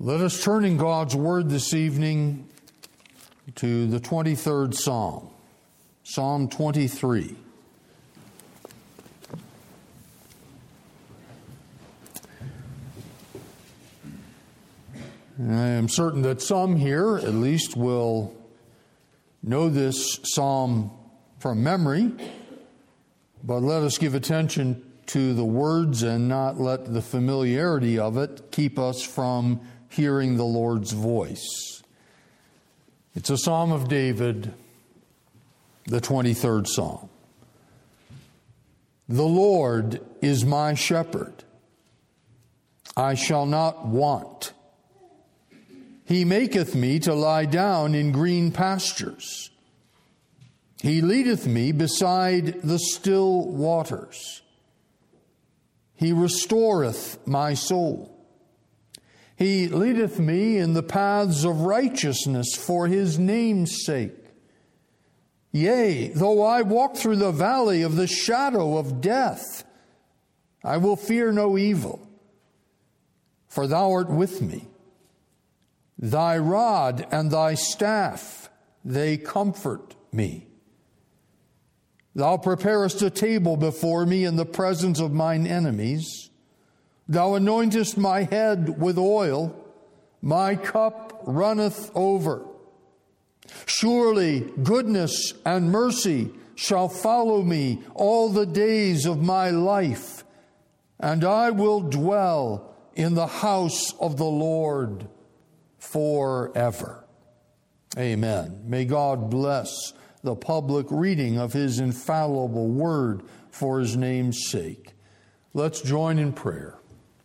Let us turn in God's Word this evening to the 23rd Psalm, Psalm 23. I am certain that some here, at least, will know this psalm from memory, but let us give attention to the words and not let the familiarity of it keep us from hearing the Lord's voice. It's a Psalm of David, the 23rd Psalm. The Lord is my shepherd. I shall not want. He maketh me to lie down in green pastures. He leadeth me beside the still waters. He restoreth my soul. He leadeth me in the paths of righteousness for his name's sake. Yea, though I walk through the valley of the shadow of death, I will fear no evil, for thou art with me. Thy rod and thy staff, they comfort me. Thou preparest a table before me in the presence of mine enemies. Thou anointest my head with oil. My cup runneth over. Surely goodness and mercy shall follow me all the days of my life, and I will dwell in the house of the Lord forever. Amen. May God bless the public reading of his infallible word for his name's sake. Let's join in prayer.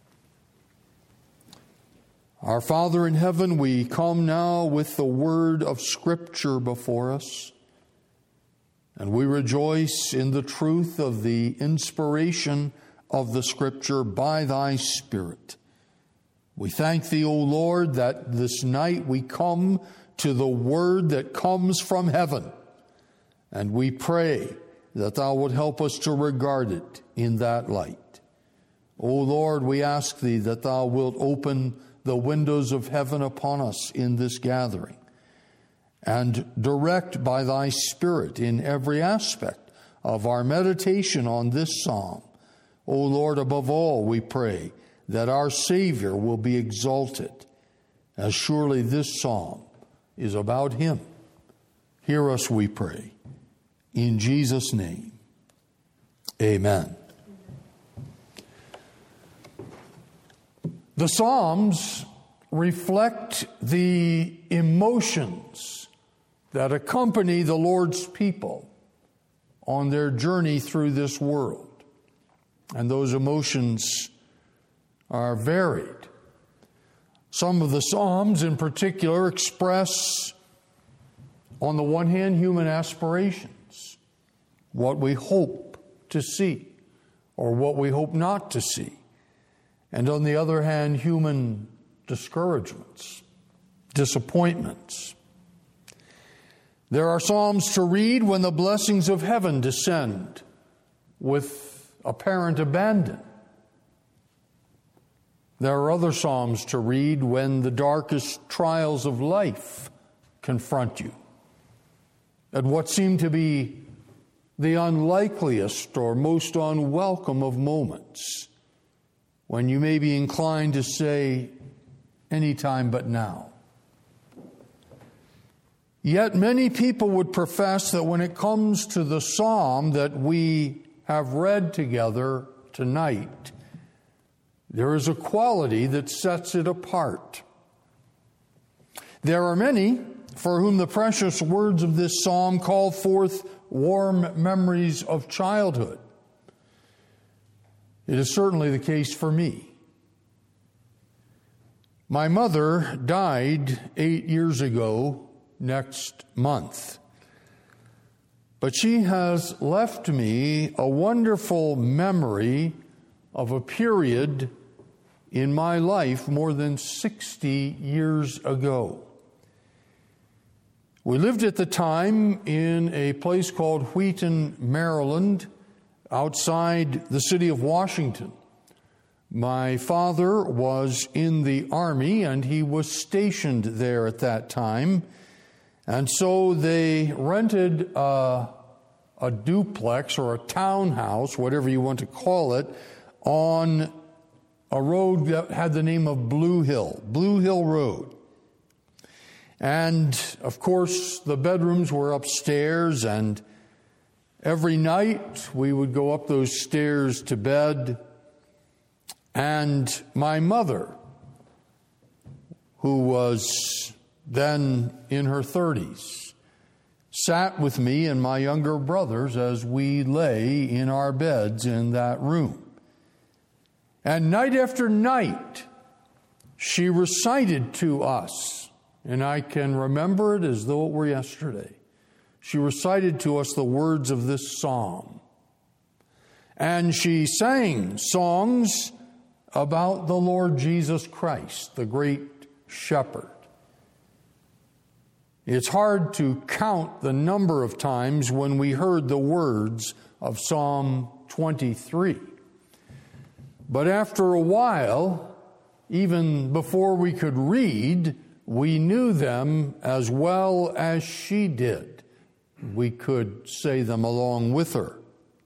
Our Father in heaven, we come now with the word of Scripture before us, and we rejoice in the truth of the inspiration of the Scripture by thy Spirit. We thank thee, O Lord, that this night we come to the word that comes from heaven, and we pray that thou would help us to regard it in that light. O Lord, we ask thee that thou wilt open the windows of heaven upon us in this gathering, and direct by thy Spirit in every aspect of our meditation on this psalm. O Lord, above all, we pray that our Savior will be exalted, as surely this psalm is about him. Hear us, we pray. In Jesus' name, amen. The Psalms reflect the emotions that accompany the Lord's people on their journey through this world. And those emotions are varied. Some of the Psalms in particular express, on the one hand, human aspirations, what we hope to see or what we hope not to see. And on the other hand, human discouragements, disappointments. There are psalms to read when the blessings of heaven descend with apparent abandon. There are other psalms to read when the darkest trials of life confront you at what seem to be the unlikeliest or most unwelcome of moments, when you may be inclined to say, any time but now. Yet many people would profess that when it comes to the psalm that we have read together tonight, there is a quality that sets it apart. There are many for whom the precious words of this psalm call forth warm memories of childhood. It is certainly the case for me. My mother died 8 years ago next month, but she has left me a wonderful memory of a period in my life more than 60 years ago. We lived at the time in a place called Wheaton, Maryland, outside the city of Washington, My father was in the army, and he was stationed there at that time. And so they rented a duplex or a townhouse, whatever you want to call it, on a road that had the name of Blue Hill Road. And, of course, the bedrooms were upstairs, and every night we would go up those stairs to bed. And my mother, who was then in her 30s, sat with me and my younger brothers as we lay in our beds in that room. And night after night, she recited to us, and I can remember it as though it were yesterday. She recited to us the words of this psalm. And she sang songs about the Lord Jesus Christ, the great shepherd. It's hard to count the number of times when we heard the words of Psalm 23. But after a while, even before we could read, we knew them as well as she did. We could say them along with her.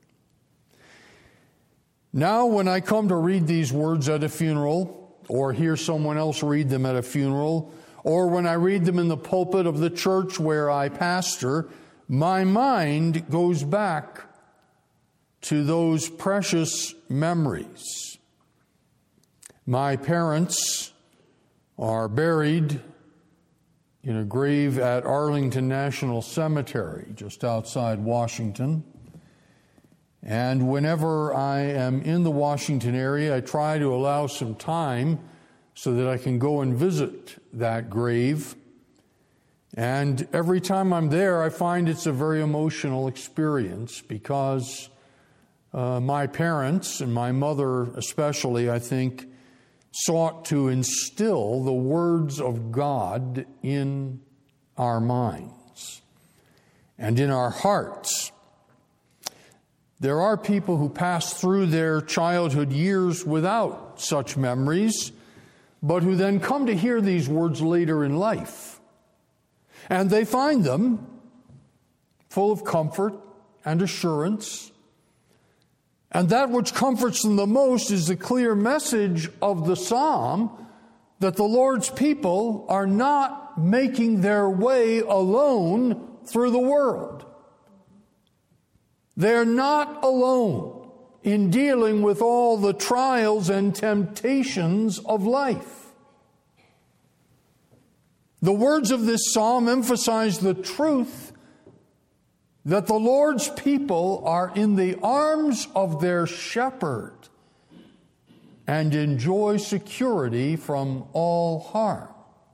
Now, when I come to read these words at a funeral, or hear someone else read them at a funeral, or when I read them in the pulpit of the church where I pastor, my mind goes back to those precious memories. My parents are buried in a grave at Arlington National Cemetery, just outside Washington. And whenever I am in the Washington area, I try to allow some time so that I can go and visit that grave. And every time I'm there, I find it's a very emotional experience because my parents, and my mother especially, I think, sought to instill the words of God in our minds and in our hearts. There are people who pass through their childhood years without such memories, but who then come to hear these words later in life. And they find them full of comfort and assurance. And that which comforts them the most is the clear message of the psalm that the Lord's people are not making their way alone through the world. They're not alone in dealing with all the trials and temptations of life. The words of this psalm emphasize the truth that the Lord's people are in the arms of their shepherd and enjoy security from all harm.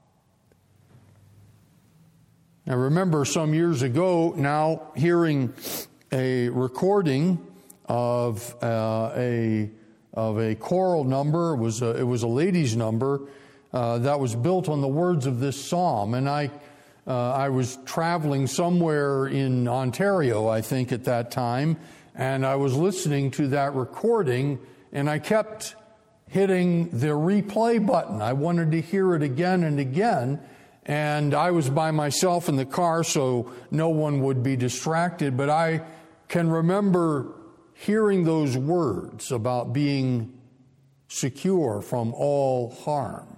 I remember some years ago now hearing a recording of a choral number. It was a ladies' number that was built on the words of this psalm, and I was traveling somewhere in Ontario, I think, at that time, and I was listening to that recording, and I kept hitting the replay button. I wanted to hear it again and again, and I was by myself in the car, so no one would be distracted, but I can remember hearing those words about being secure from all harm.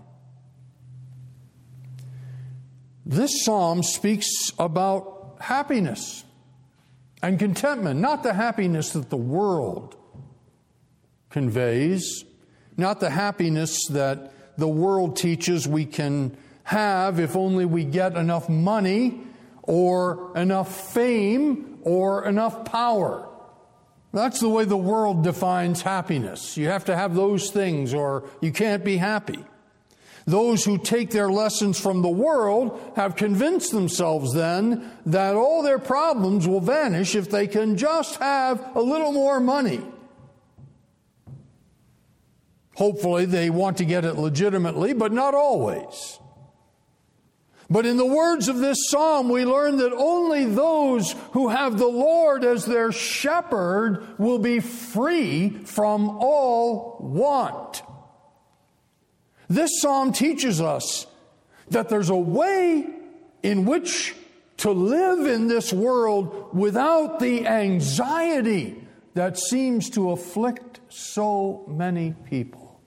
This psalm speaks about happiness and contentment, not the happiness that the world conveys, not the happiness that the world teaches we can have if only we get enough money or enough fame or enough power. That's the way the world defines happiness. You have to have those things or you can't be happy. Those who take their lessons from the world have convinced themselves then that all their problems will vanish if they can just have a little more money. Hopefully they want to get it legitimately, but not always. But in the words of this psalm, we learn that only those who have the Lord as their shepherd will be free from all want. This psalm teaches us that there's a way in which to live in this world without the anxiety that seems to afflict so many people.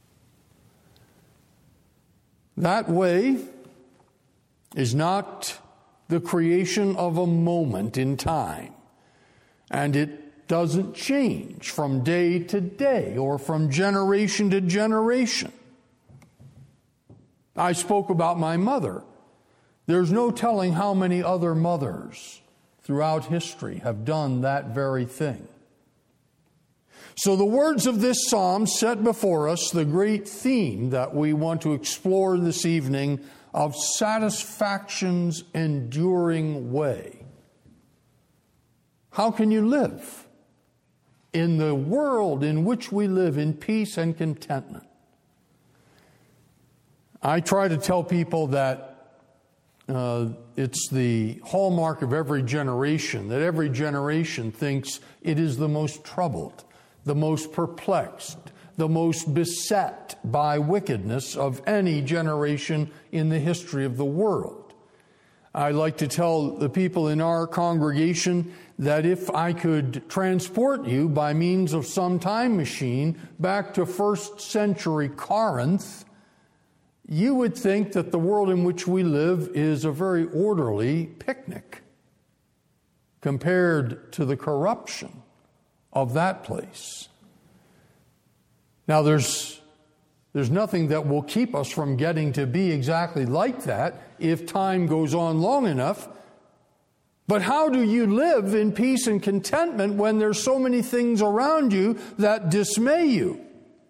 That way is not the creation of a moment in time, and it doesn't change from day to day or from generation to generation. I spoke about my mother. There's no telling how many other mothers throughout history have done that very thing. So the words of this psalm set before us the great theme that we want to explore this evening of satisfaction's enduring way. How can you live in the world in which we live in peace and contentment? I try to tell people that it's the hallmark of every generation, that every generation thinks it is the most troubled, the most perplexed, the most beset by wickedness of any generation in the history of the world. I like to tell the people in our congregation that if I could transport you by means of some time machine back to first century Corinth, you would think that the world in which we live is a very orderly picnic compared to the corruption of that place. Now, there's nothing that will keep us from getting to be exactly like that if time goes on long enough. But how do you live in peace and contentment when there's so many things around you that dismay you?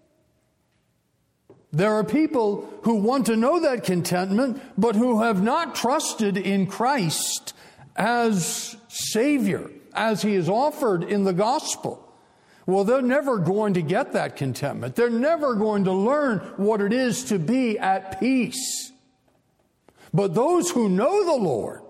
There are people who want to know that contentment, but who have not trusted in Christ as Savior, as He is offered in the gospel. Well, they're never going to get that contentment. They're never going to learn what it is to be at peace. But those who know the Lord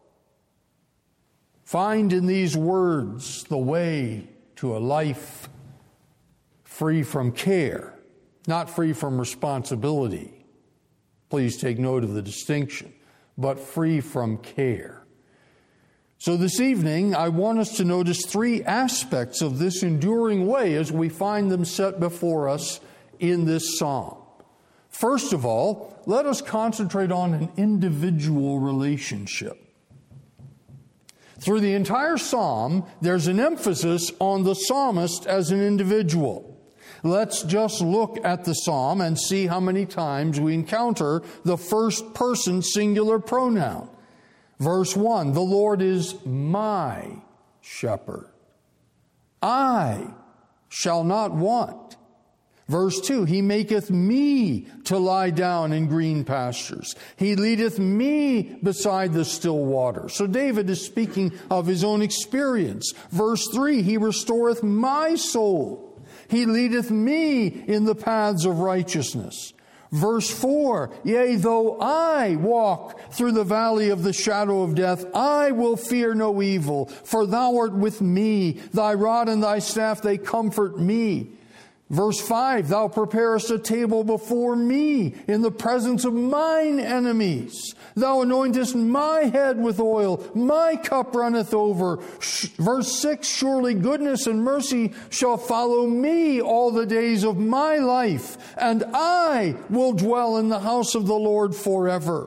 find in these words the way to a life free from care, not free from responsibility. Please take note of the distinction, but free from care. So this evening, I want us to notice three aspects of this enduring way as we find them set before us in this psalm. First of all, let us concentrate on an individual relationship. Through the entire psalm, there's an emphasis on the psalmist as an individual. Let's just look at the psalm and see how many times we encounter the first person singular pronoun. Verse 1, the Lord is my shepherd. I shall not want. Verse 2, He maketh me to lie down in green pastures. He leadeth me beside the still waters. So David is speaking of his own experience. Verse 3, He restoreth my soul. He leadeth me in the paths of righteousness. Verse 4, yea, though I walk through the valley of the shadow of death, I will fear no evil, for thou art with me. Thy rod and thy staff, they comfort me. Verse 5, thou preparest a table before me in the presence of mine enemies. Thou anointest my head with oil, my cup runneth over. Verse 6, surely goodness and mercy shall follow me all the days of my life, and I will dwell in the house of the Lord forever.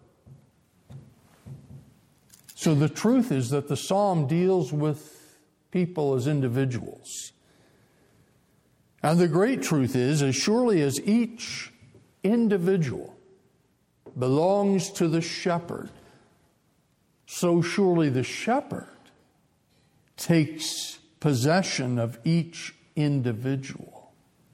So the truth is that the psalm deals with people as individuals. And the great truth is, as surely as each individual belongs to the shepherd, so surely the shepherd takes possession of each individual.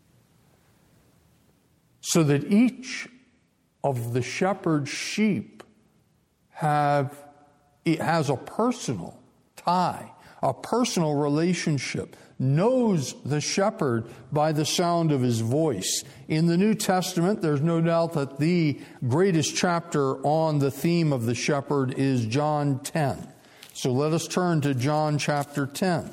So that each of the shepherd's sheep has a personal tie, a personal relationship, knows the shepherd by the sound of his voice. In the New Testament, there's no doubt that the greatest chapter on the theme of the shepherd is John 10. So let us turn to John chapter 10.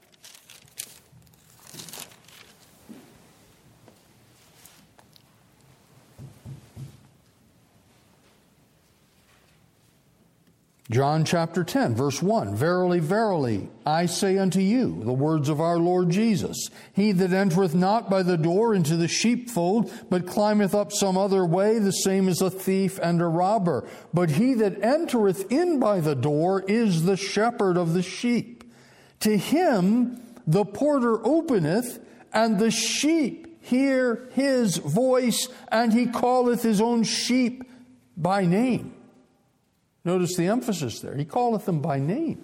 John chapter 10, verse 1, Verily, verily, I say unto you, the words of our Lord Jesus, He that entereth not by the door into the sheepfold, but climbeth up some other way, the same is a thief and a robber. But he that entereth in by the door is the shepherd of the sheep. To him the porter openeth, and the sheep hear his voice, and he calleth his own sheep by name. Notice the emphasis there. He calleth them by name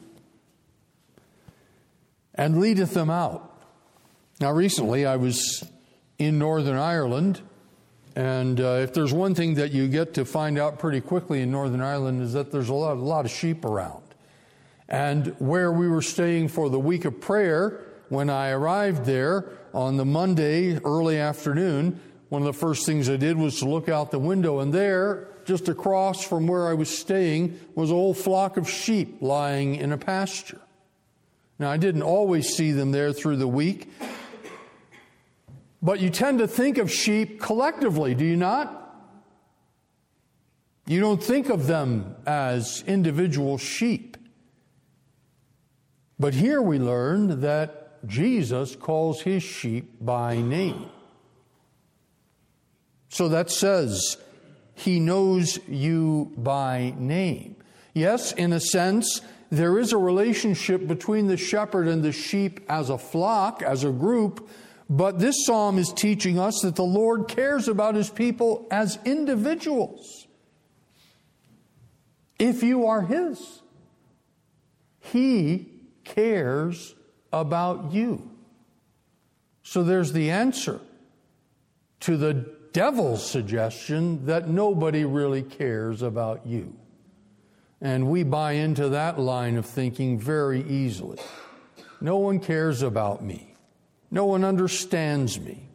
and leadeth them out. Now, recently I was in Northern Ireland, and if there's one thing that you get to find out pretty quickly in Northern Ireland is that there's a lot of sheep around. And where we were staying for the week of prayer, when I arrived there on the Monday early afternoon, one of the first things I did was to look out the window, and there, just across from where I was staying, was a whole flock of sheep lying in a pasture. Now, I didn't always see them there through the week, but you tend to think of sheep collectively, do you not? You don't think of them as individual sheep. But here we learn that Jesus calls his sheep by name. So that says he knows you by name. Yes, in a sense, there is a relationship between the shepherd and the sheep as a flock, as a group, but this psalm is teaching us that the Lord cares about his people as individuals. If you are his, he cares about you. So there's the answer to the devil's suggestion that nobody really cares about you. And we buy into that line of thinking very easily. No one cares about me. No one understands me.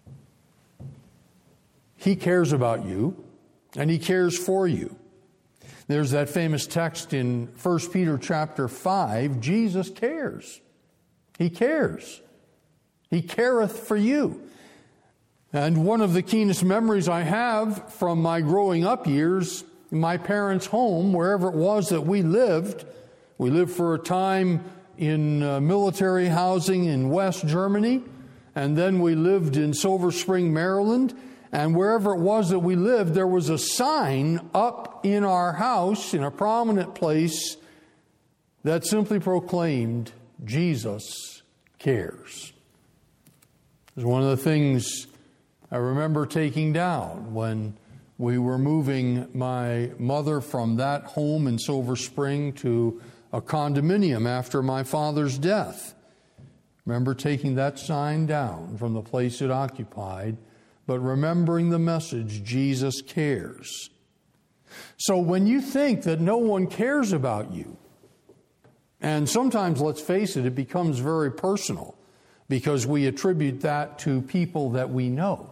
He cares about you, and he cares for you. There's that famous text in 1 Peter chapter 5, Jesus cares. He cares. He careth for you. And one of the keenest memories I have from my growing up years, in my parents' home, wherever it was that we lived for a time in military housing in West Germany, and then we lived in Silver Spring, Maryland, and wherever it was that we lived, there was a sign up in our house in a prominent place that simply proclaimed, Jesus cares. It was one of the things I remember taking down when we were moving my mother from that home in Silver Spring to a condominium after my father's death. Remember taking that sign down from the place it occupied, but remembering the message, Jesus cares. So when you think that no one cares about you, and sometimes, let's face it, it becomes very personal because we attribute that to people that we know.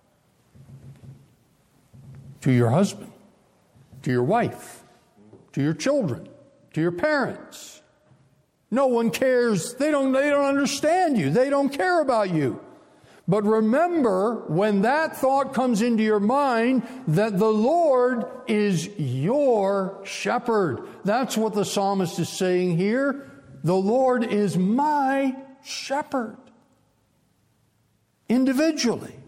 To your husband, to your wife, to your children, to your parents. No one cares. They don't understand you. They don't care about you. But remember, when that thought comes into your mind, that the Lord is your shepherd. That's what the psalmist is saying here. The Lord is my shepherd. Individually.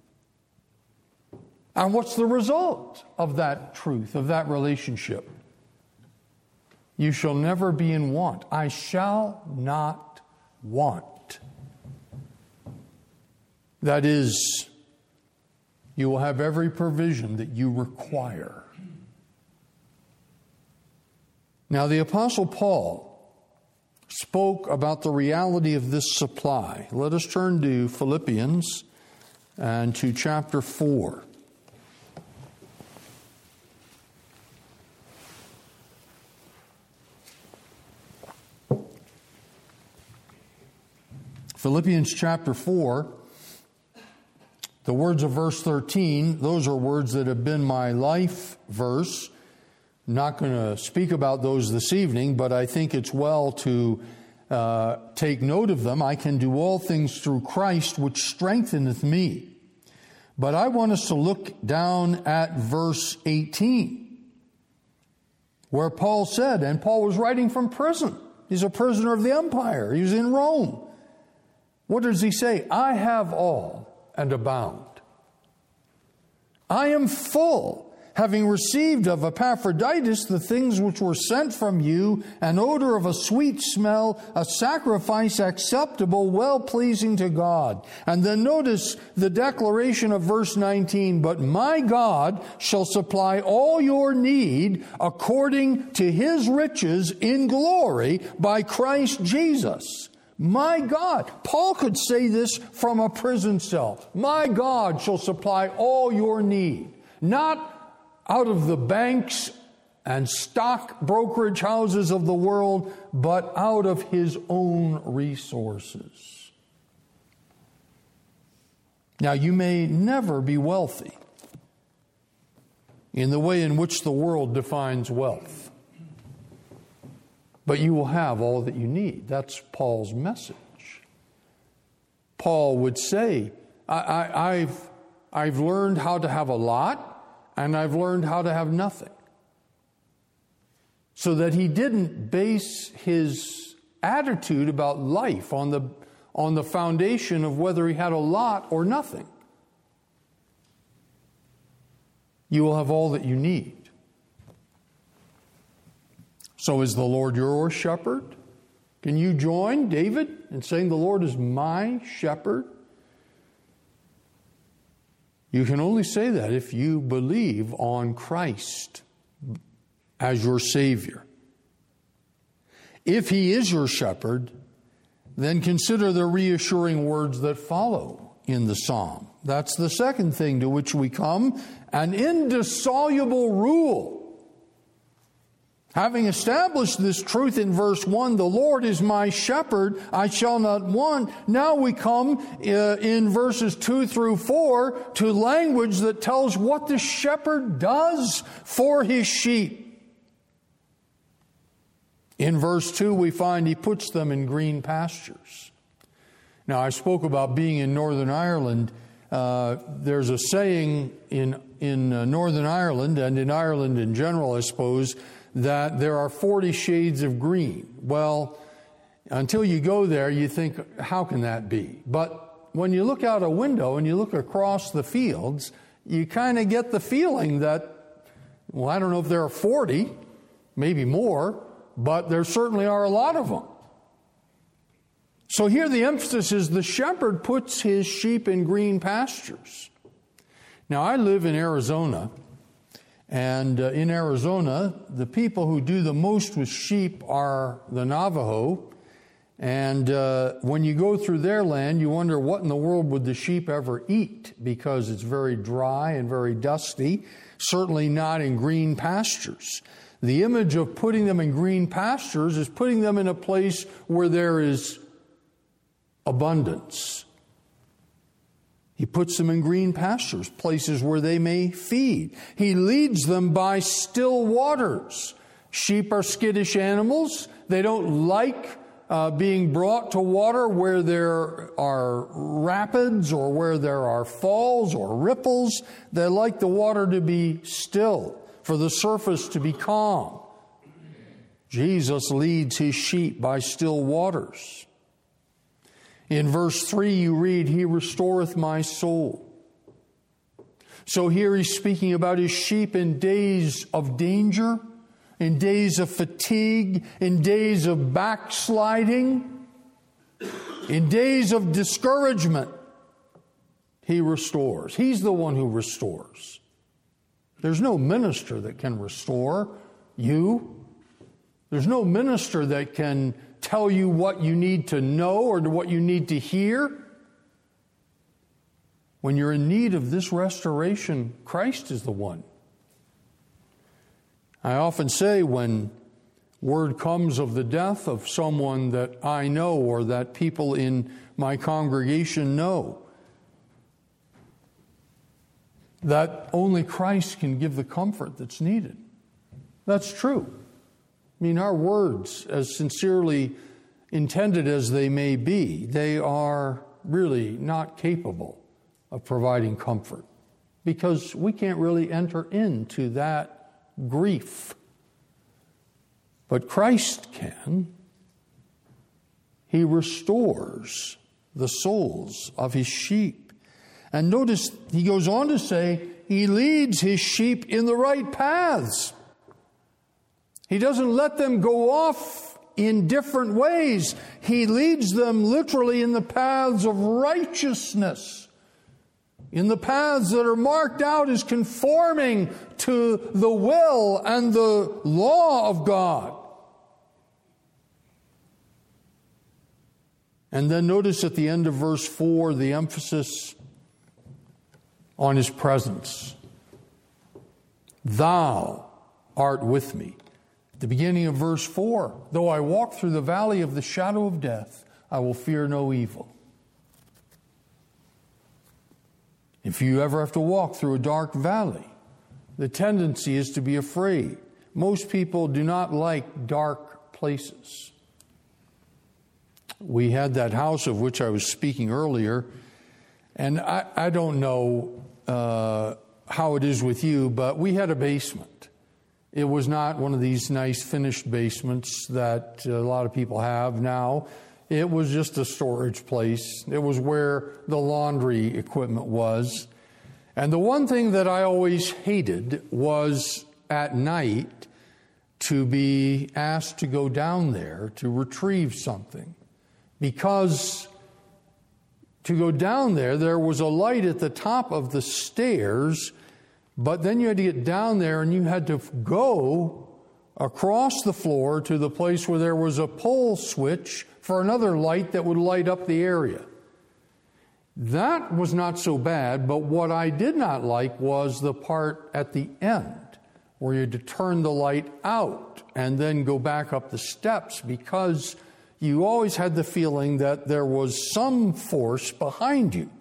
And what's the result of that truth, of that relationship? You shall never be in want. I shall not want. That is, you will have every provision that you require. Now, the Apostle Paul spoke about the reality of this supply. Let us turn to Philippians and to chapter 4. Philippians chapter 4, the words of verse 13, those are words that have been my life verse. I'm not going to speak about those this evening, but I think it's well to take note of them. I can do all things through Christ, which strengtheneth me. But I want us to look down at verse 18, where Paul said, and Paul was writing from prison. He's a prisoner of the empire. He was in Rome. What does he say? I have all and abound. I am full, having received of Epaphroditus the things which were sent from you, an odor of a sweet smell, a sacrifice acceptable, well-pleasing to God. And then notice the declaration of verse 19, but my God shall supply all your need according to his riches in glory by Christ Jesus. My God. Paul could say this from a prison cell. My God shall supply all your need. Not out of the banks and stock brokerage houses of the world, but out of his own resources. Now, you may never be wealthy in the way in which the world defines wealth, but you will have all that you need. That's Paul's message. Paul would say, I've learned how to have a lot, and I've learned how to have nothing. So that he didn't base his attitude about life on the foundation of whether he had a lot or nothing. You will have all that you need. So is the Lord your shepherd? Can you join David in saying the Lord is my shepherd? You can only say that if you believe on Christ as your Savior. If he is your shepherd, then consider the reassuring words that follow in the psalm. That's the second thing to which we come, an indissoluble rule. Having established this truth in verse 1, the Lord is my shepherd, I shall not want. Now we come in verses 2 through 4 to language that tells what the shepherd does for his sheep. In verse 2, we find he puts them in green pastures. Now, I spoke about being in Northern Ireland. There's a saying in Northern Ireland, and in Ireland in general, I suppose, that there are 40 shades of green. Well, until you go there, you think, how can that be? But when you look out a window and you look across the fields, you kind of get the feeling that, well, I don't know if there are 40, maybe more, but there certainly are a lot of them. So here the emphasis is the shepherd puts his sheep in green pastures. Now, I live in Arizona. And in Arizona, the people who do the most with sheep are the Navajo. And when you go through their land, you wonder what in the world would the sheep ever eat, because it's very dry and very dusty, certainly not in green pastures. The image of putting them in green pastures is putting them in a place where there is abundance. He puts them in green pastures, places where they may feed. He leads them by still waters. Sheep are skittish animals. They don't like being brought to water where there are rapids or where there are falls or ripples. They like the water to be still, for the surface to be calm. Jesus leads his sheep by still waters. In verse 3 you read, he restoreth my soul. So here he's speaking about his sheep in days of danger, in days of fatigue, in days of backsliding, in days of discouragement. He restores. He's the one who restores. There's no minister that can restore you. There's no minister that can tell you what you need to know or what you need to hear. When you're in need of this restoration, Christ is the one. I often say when Word comes of the death of someone that I know or that people in my congregation know, that only Christ can give the comfort that's needed. That's true. I mean, our words, as sincerely intended as they may be, they are really not capable of providing comfort because we can't really enter into that grief. But Christ can. He restores the souls of his sheep. And notice he goes on to say he leads his sheep in the right paths. He doesn't let them go off in different ways. He leads them literally in the paths of righteousness, in the paths that are marked out as conforming to the will and the law of God. And then notice at the end of verse 4, the emphasis on his presence. Thou art with me. At the beginning of verse 4, though I walk through the valley of the shadow of death, I will fear no evil. If you ever have to walk through a dark valley, the tendency is to be afraid. Most people do not like dark places. We had that house of which I was speaking earlier, and I don't know how it is with you, but we had a basement. It was not one of these nice finished basements that a lot of people have now. It was just a storage place. It was where the laundry equipment was. And the one thing that I always hated was at night to be asked to go down there to retrieve something. Because to go down there was a light at the top of the stairs, but then you had to get down there and you had to go across the floor to the place where there was a pull switch for another light that would light up the area. That was not so bad, but what I did not like was the part at the end where you had to turn the light out and then go back up the steps, because you always had the feeling that there was some force behind you.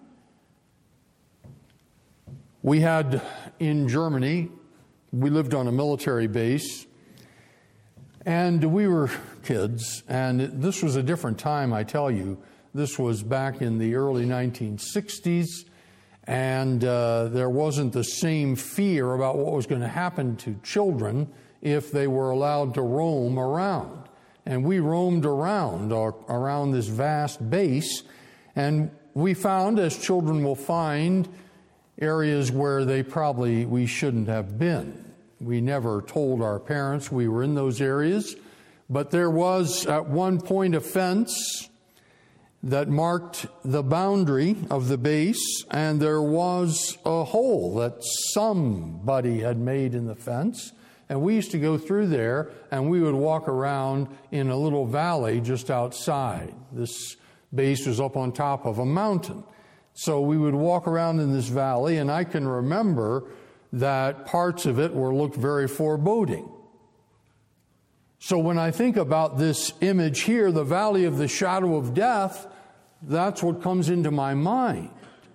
We had in Germany, we lived on a military base, and we were kids, and this was a different time, I tell you. This was back in the early 1960s, and there wasn't the same fear about what was going to happen to children if they were allowed to roam around. And we roamed around this vast base, and we found, as children will find, areas where we shouldn't have been. We never told our parents we were in those areas, but there was at one point a fence that marked the boundary of the base, and there was a hole that somebody had made in the fence. And we used to go through there, and we would walk around in a little valley just outside. This base was up on top of a mountain. So we would walk around in this valley, and I can remember that parts of it looked very foreboding. So when I think about this image here, the valley of the shadow of death, that's what comes into my mind.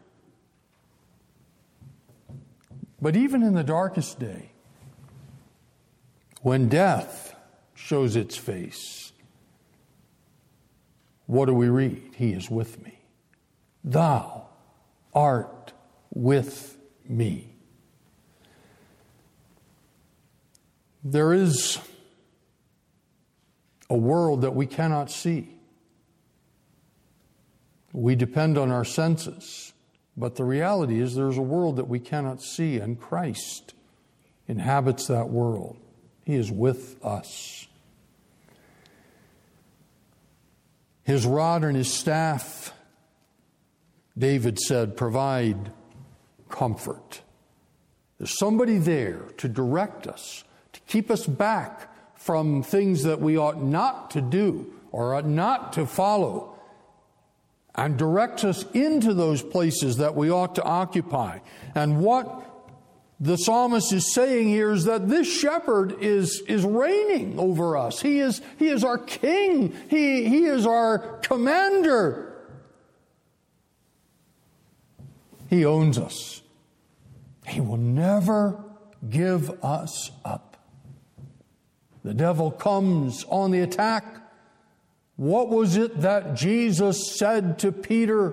But even in the darkest day, when death shows its face, what do we read? He is with me. Thou art with me. There is a world that we cannot see. We depend on our senses, but the reality is there's a world that we cannot see, and Christ inhabits that world. He is with us. His rod and his staff, David said, provide comfort. There's somebody there to direct us, to keep us back from things that we ought not to do or ought not to follow, and directs us into those places that we ought to occupy. And what the psalmist is saying here is that this shepherd is reigning over us. He is our king. He is our commander. He owns us. He will never give us up. The devil comes on the attack. What was it that Jesus said to Peter?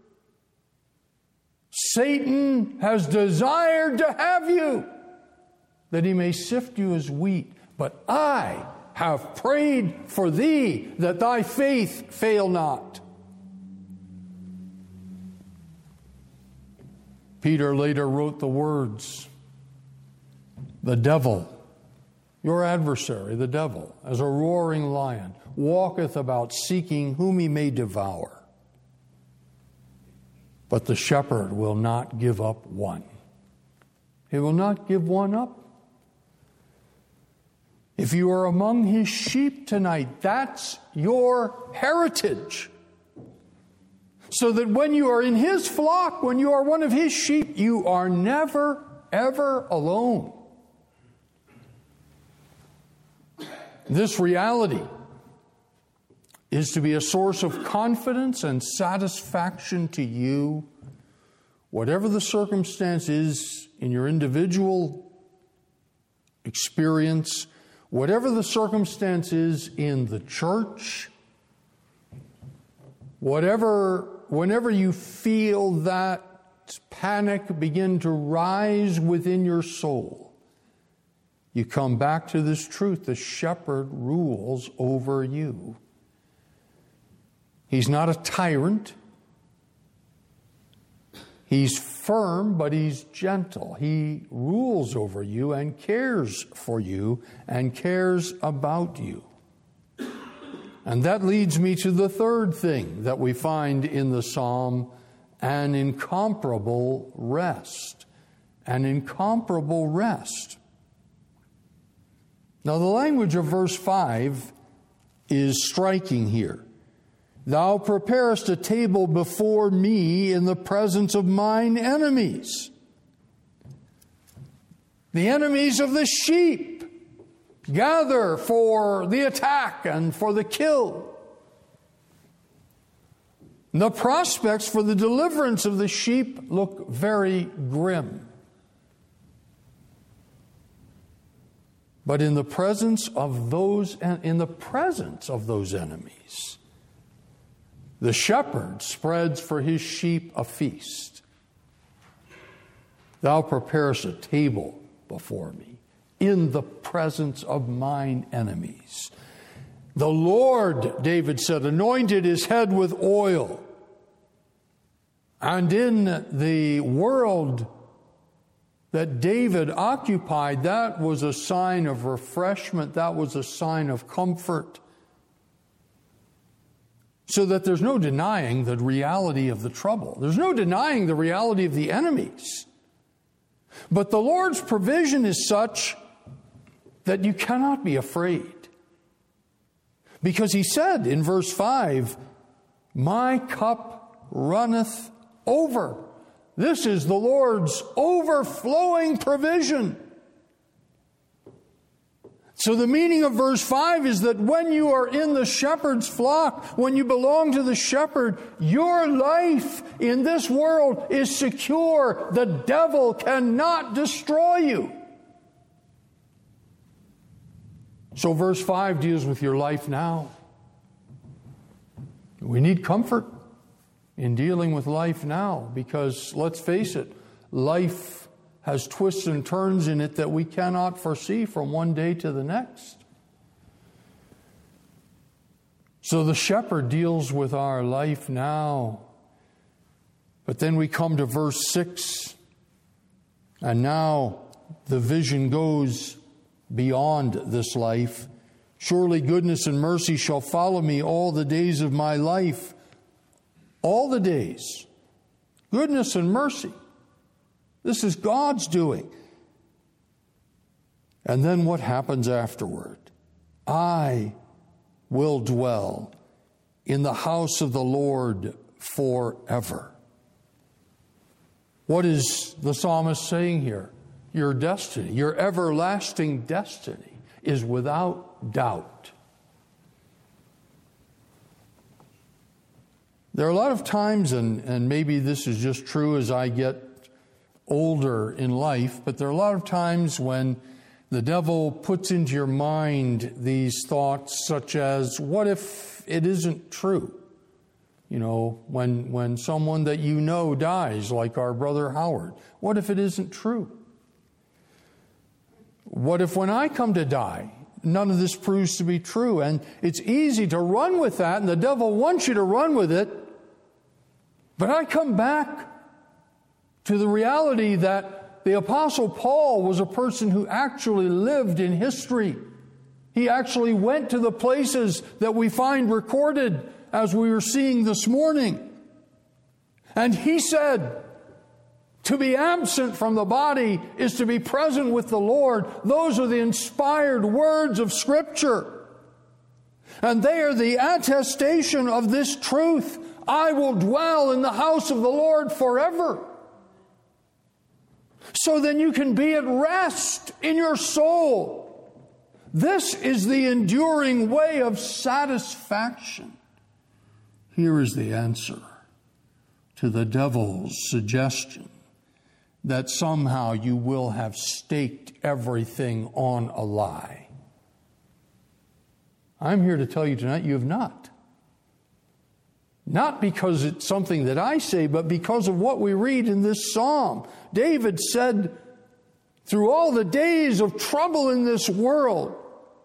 Satan has desired to have you, that he may sift you as wheat. But I have prayed for thee, that thy faith fail not. Peter later wrote the words, the devil, your adversary, the devil, as a roaring lion, walketh about seeking whom he may devour. But the shepherd will not give up one. He will not give one up. If you are among his sheep tonight, that's your heritage. So that when you are in his flock, when you are one of his sheep, you are never, ever alone. This reality is to be a source of confidence and satisfaction to you, whatever the circumstance is in your individual experience, whatever the circumstance is in the church, whenever you feel that panic begin to rise within your soul, you come back to this truth: the shepherd rules over you. He's not a tyrant. He's firm, but he's gentle. He rules over you and cares for you and cares about you. And that leads me to the third thing that we find in the psalm: an incomparable rest. An incomparable rest. Now, the language of verse 5 is striking here. Thou preparest a table before me in the presence of mine enemies. The enemies of the sheep gather for the attack and for the kill. The prospects for the deliverance of the sheep look very grim. But in the presence of those enemies, the shepherd spreads for his sheep a feast. Thou preparest a table before me in the presence of mine enemies. The Lord, David said, anointed his head with oil. And in the world that David occupied, that was a sign of refreshment. That was a sign of comfort. So that there's no denying the reality of the trouble. There's no denying the reality of the enemies. But the Lord's provision is such that you cannot be afraid. Because he said in verse 5, my cup runneth over. This is the Lord's overflowing provision. So the meaning of verse 5 is that when you are in the shepherd's flock, when you belong to the shepherd, your life in this world is secure. The devil cannot destroy you. So verse 5 deals with your life now. We need comfort in dealing with life now, because let's face it, life has twists and turns in it that we cannot foresee from one day to the next. So the shepherd deals with our life now. But then we come to verse 6, and now the vision goes beyond this life. Surely goodness and mercy shall follow me all the days of my life. All the days. Goodness and mercy. This is God's doing. And then what happens afterward? I will dwell in the house of the Lord forever. What is the psalmist saying here? your destiny, your everlasting destiny, is without doubt. There are a lot of times, and maybe this is just true as I get older in life, but there are a lot of times when the devil puts into your mind these thoughts such as, what if it isn't true? You know, when someone that you know dies, like our brother Howard, what if it isn't true? What if when I come to die, none of this proves to be true? And it's easy to run with that, and the devil wants you to run with it. But I come back to the reality that the Apostle Paul was a person who actually lived in history. He actually went to the places that we find recorded as we were seeing this morning. And he said, to be absent from the body is to be present with the Lord. Those are the inspired words of Scripture. And they are the attestation of this truth. I will dwell in the house of the Lord forever. So then you can be at rest in your soul. This is the enduring way of satisfaction. Here is the answer to the devil's suggestion that somehow you will have staked everything on a lie. I'm here to tell you tonight you have not. Not because it's something that I say, but because of what we read in this psalm. David said, through all the days of trouble in this world,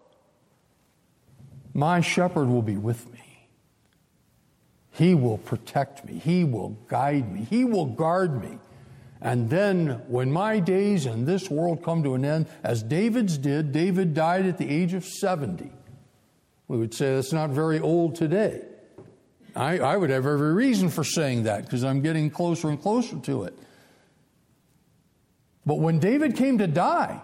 my shepherd will be with me. He will protect me. He will guide me. He will guard me. And then when my days in this world come to an end, as David's did, David died at the age of 70. We would say that's not very old today. I would have every reason for saying that because I'm getting closer and closer to it. But when David came to die,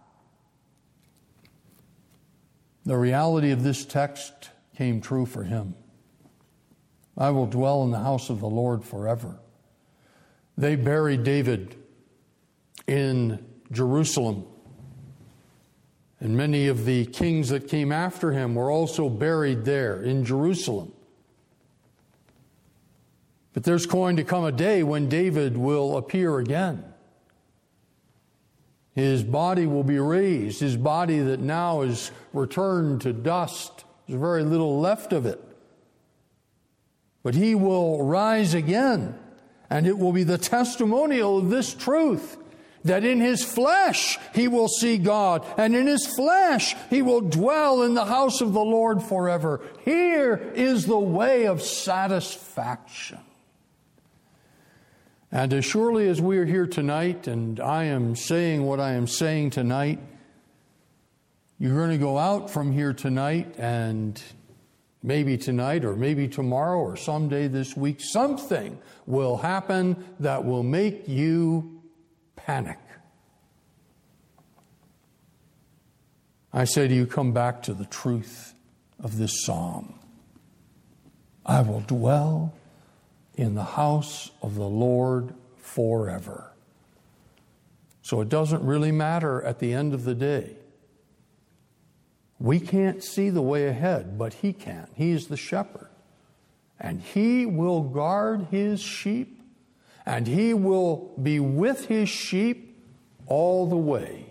the reality of this text came true for him. I will dwell in the house of the Lord forever. They buried David in Jerusalem. And many of the kings that came after him were also buried there in Jerusalem. But there's going to come a day when David will appear again. His body will be raised. His body that now is returned to dust. There's very little left of it. But he will rise again. And it will be the testimonial of this truth, that in his flesh he will see God, and in his flesh he will dwell in the house of the Lord forever. Here is the way of satisfaction. And as surely as we are here tonight, and I am saying what I am saying tonight, you're going to go out from here tonight, and maybe tonight or maybe tomorrow or someday this week, something will happen that will make you panic. I say to you, come back to the truth of this psalm. I will dwell in the house of the Lord forever. So it doesn't really matter at the end of the day. We can't see the way ahead, but He can. He is the shepherd. And He will guard His sheep, and He will be with His sheep all the way.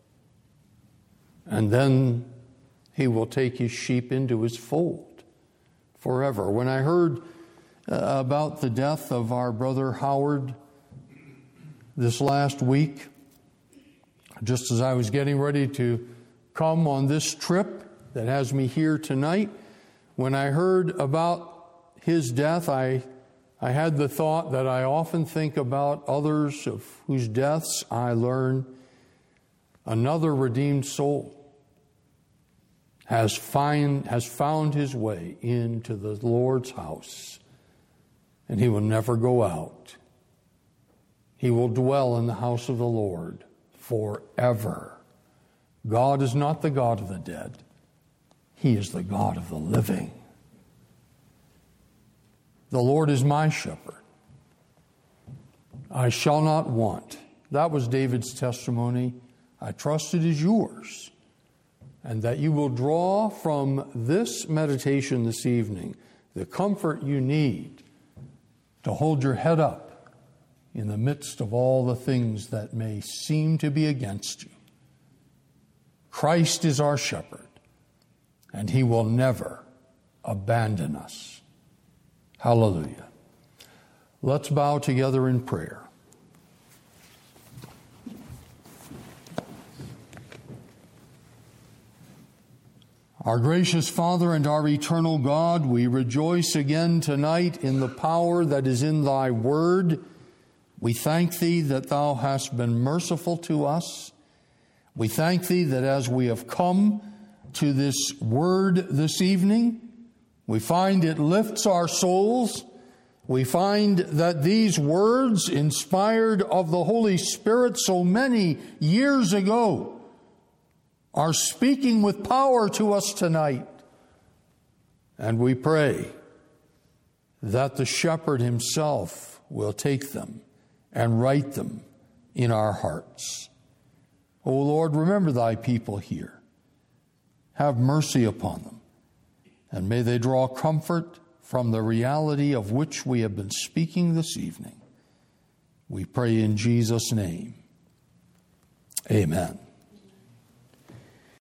And then He will take His sheep into His fold forever. When I heard about the death of our brother Howard this last week, just as I was getting ready to come on this trip that has me here tonight, when I heard about his death, I had the thought that I often think about others of whose deaths I learn another redeemed soul has found his way into the Lord's house, and he will never go out. He will dwell in the house of the Lord forever. God is not the God of the dead. He is the God of the living. The Lord is my shepherd. I shall not want. That was David's testimony. I trust it is yours, and that you will draw from this meditation this evening the comfort you need to hold your head up in the midst of all the things that may seem to be against you. Christ is our shepherd, and he will never abandon us. Hallelujah. Let's bow together in prayer. Our gracious Father and our eternal God, we rejoice again tonight in the power that is in thy word. We thank thee that thou hast been merciful to us. We thank thee that as we have come to this word this evening, we find it lifts our souls. We find that these words, inspired of the Holy Spirit so many years ago, are speaking with power to us tonight. And we pray that the shepherd himself will take them and write them in our hearts. O Lord, remember thy people here. Have mercy upon them, and may they draw comfort from the reality of which we have been speaking this evening. We pray in Jesus' name. Amen.